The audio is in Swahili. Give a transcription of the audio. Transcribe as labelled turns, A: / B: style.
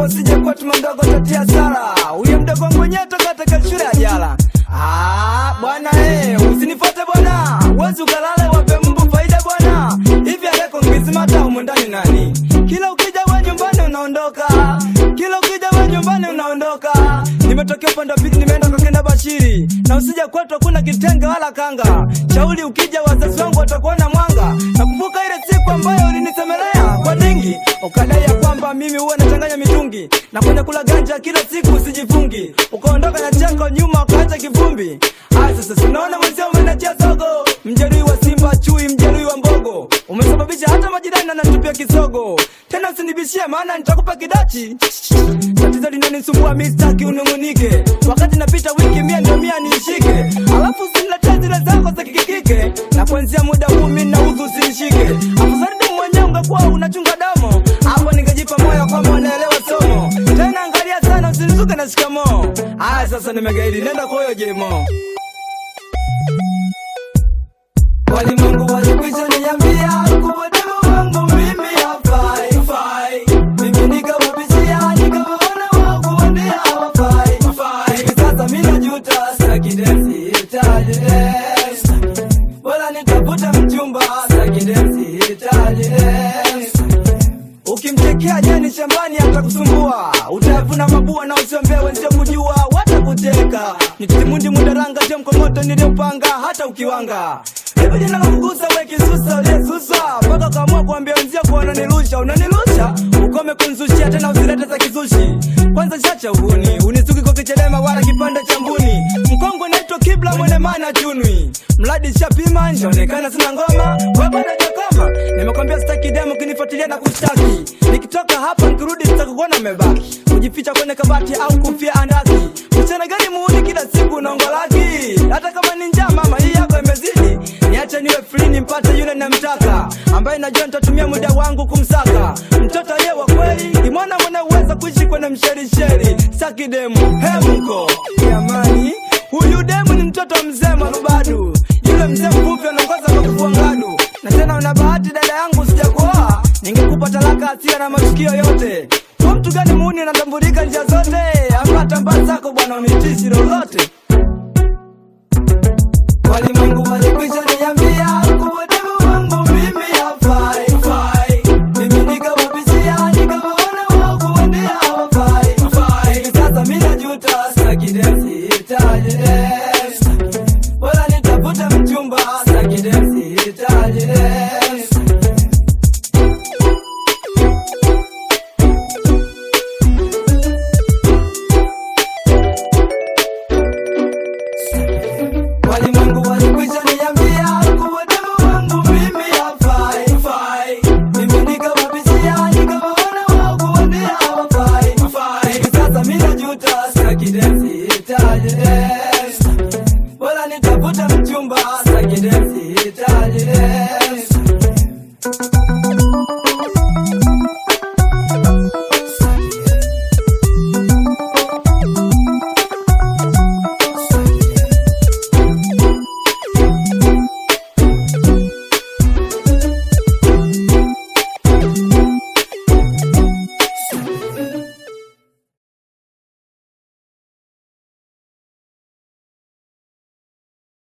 A: naomba usije kwa mdogo tatia sala. Huyo mdogo mwenyewe toka shule ya jala. Bwana usinifuate bwana. Wewe ukalale wape mbu faida bwana. Hivi aleko ngizimata huko ndani nani? Kila ukija wewe nyumbani unaondoka. Kila ukija wewe nyumbani unaondoka. Nimetokea upande wa pili nimeenda kwa kenda Bashiri. Na usije kwetu kuna kitenge wala kanga. Shauri ukija wazazi wangu watakuona mwanga. Nakumbuka ile siku ambayo ulinisemelea kwa dingi. Ukadai ya kwamba mimi huwa nachanganya mitungi. Na kwenda kula ganja kila siku usijifungi. Ukaondoka na chako nyuma ukaacha kivumbi. Sasa unaona mwenzio umenachia sogo. Mjeruhi wa Simba chui, mjeruhi wa mbogo. Umesababisha hata majirani wananitupia kisogo. Tena usinibishie maana nitakupa kidachi. Tatizo linanisumbua mimi sitaki unungunike. Wakati napita wiki 100 ndio 100 nishike. Alafu usiniletee zile zako za kikikike. Na kuanzia muda huu mimi nauzu usinishike. Afadhali mwenyewe ungekuwa unachunga damu. Hapo ningejipa moyo kama unaelewa somo. Tena angalia sana usinizuke na shikamoo. Sasa nimegaidi nenda kwa hiyo jemo. Walimwengu walikwisha niambia kubadilika wangu mimi hafai. Mimi nikawapishia nikawaona wao kuambia hawafai. Sasa mimi najuta sitaki dance hitaji dance. Wala nitafuta mchumba sitaki dance hitaji dance. Ukimtekea jani shambani atakusumbua. Utavuna mabua na usiombe wenzio kujua watakuteka. Nitimundi mudaranga je mkomoto niliopanga hata ukiwanga. Hebu jina kukugusa wewe kisusa ulesusa. Paka kaamua kuambia wenzio kwa unanilusha. Ukome kunzushia tena usilete za kizushi. Kwanza chacha uhuni. Unisuki kwa kichelema wala kipande cha mbuni. Mkongo naitwa Kibla mwene mana chunwi. Mladi shapima njonekana sina ngoma. Kwa bada jakoma. Nimekwambia sitaki demo kinifuatilia na kushtaki. Nikitoka hapa nikirudi sitakuona umebaki. Kujificha kwenye kabati au kufia andaki. Mchana gani muuni kila siku unaongolaki. Hata kama ni njaa mama hii yako imezidi. Niache niwe free nimpate yule namtaka. Ambaye najua nitatumia muda wangu kumsaka. Mtoto yeye wa kweli ni mwana mwenye uwezo kuishi kwenye msherisheri. Saki demu hemko jamani. Huyu demu ni mtoto mzee marubadu. Yule mzee mfupi anaongoza kwa kufua ngadu. Na tena una bahati dada yangu sijakuoa. Ningekupa talaka asia na matukio yote. Kwa mtu gani muuni anatambulika njia zote. Hapa tambaa zako bwana unitishi lolote.